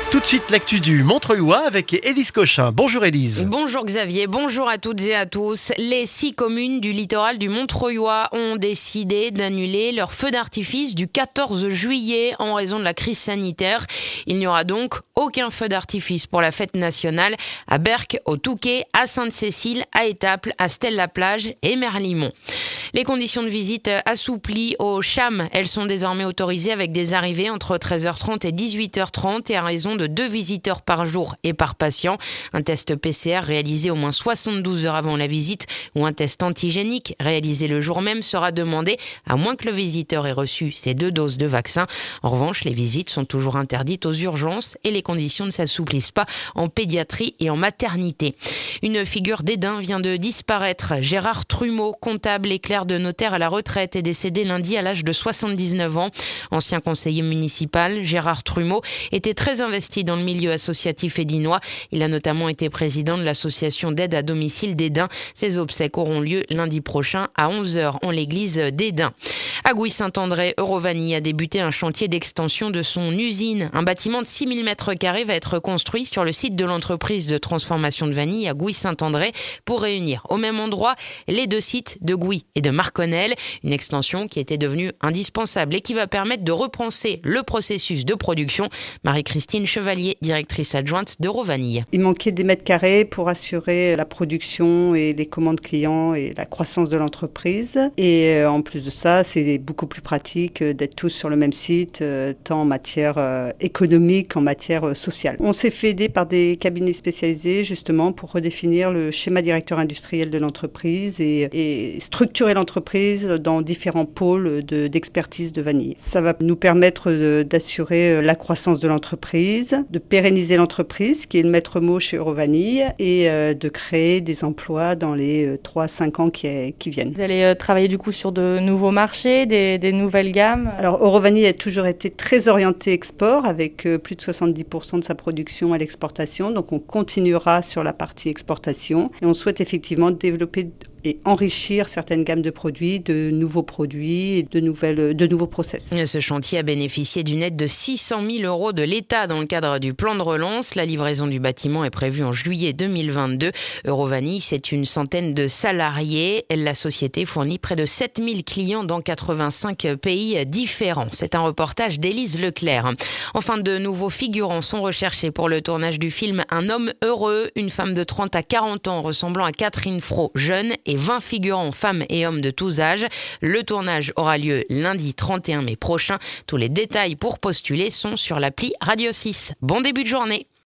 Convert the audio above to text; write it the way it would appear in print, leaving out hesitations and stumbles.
Tout de suite, l'actu du Montreuilois avec Élise Cochin. Bonjour Élise. Bonjour Xavier, bonjour à toutes et à tous. Les 6 communes du littoral du Montreuilois ont décidé d'annuler leur feu d'artifice du 14 juillet en raison de la crise sanitaire. Il n'y aura donc aucun feu d'artifice pour la fête nationale à Berck, au Touquet, à Sainte-Cécile, à Étaples, à Stella-Plage et Merlimont. Les conditions de visite assouplies au CHAM, elles sont désormais autorisées avec des arrivées entre 13h30 et 18h30 et à raison de 2 visiteurs par jour et par patient. Un test PCR réalisé au moins 72 heures avant la visite ou un test antigénique réalisé le jour même sera demandé à moins que le visiteur ait reçu ses 2 doses de vaccin. En revanche, les visites sont toujours interdites aux urgences et les conditions ne s'assouplissent pas en pédiatrie et en maternité. Une figure d'Édin vient de disparaître. Gérard Trumeau, comptable et clerc de notaire à la retraite, est décédé lundi à l'âge de 79 ans. Ancien conseiller municipal, Gérard Trumeau était très investi dans le milieu associatif édinois. Il a notamment été président de l'association d'aide à domicile d'Édin. Ses obsèques auront lieu lundi prochain à 11h en l'église d'Édin. À Gouy-Saint-André, Eurovanie a débuté un chantier d'extension de son usine. Un bâtiment de 6000 m² va être construit sur le site de l'entreprise de transformation de vanille à Gouy-Saint-André pour réunir au même endroit les 2 sites de Gouy et de Marconnel. Une extension qui était devenue indispensable et qui va permettre de repenser le processus de production. Marie-Christine Chevalier, directrice adjointe d'Eurovanie. Il manquait des mètres carrés pour assurer la production et les commandes clients et la croissance de l'entreprise. Et en plus de ça, c'est beaucoup plus pratique d'être tous sur le même site, tant en matière économique qu'en matière sociale. On s'est fait aider par des cabinets spécialisés justement pour redéfinir le schéma directeur industriel de l'entreprise et structurer l'entreprise dans différents pôles d'expertise de vanille. Ça va nous permettre d'assurer la croissance de l'entreprise, de pérenniser l'entreprise, qui est le maître mot chez Eurovanie, et de créer des emplois dans les 3-5 ans qui viennent. Vous allez travailler du coup sur de nouveaux marchés, des nouvelles gammes? Alors Eurovanie a toujours été très orientée export, avec plus de 70% de sa production à l'exportation, donc on continuera sur la partie exportation, et on souhaite effectivement développer et enrichir certaines gammes de produits, de nouveaux produits et de nouveaux process. Ce chantier a bénéficié d'une aide de 600 000 € de l'État dans le cadre du plan de relance. La livraison du bâtiment est prévue en juillet 2022. Eurovanie, c'est une centaine de salariés. La société fournit près de 7000 clients dans 85 pays différents. C'est un reportage d'Élise Leclerc. Enfin, de nouveaux figurants sont recherchés pour le tournage du film Un homme heureux. Une femme de 30 à 40 ans ressemblant à Catherine Fro, jeune, et 20 figurants, femmes et hommes de tous âges. Le tournage aura lieu lundi 31 mai prochain. Tous les détails pour postuler sont sur l'appli Radio 6. Bon début de journée.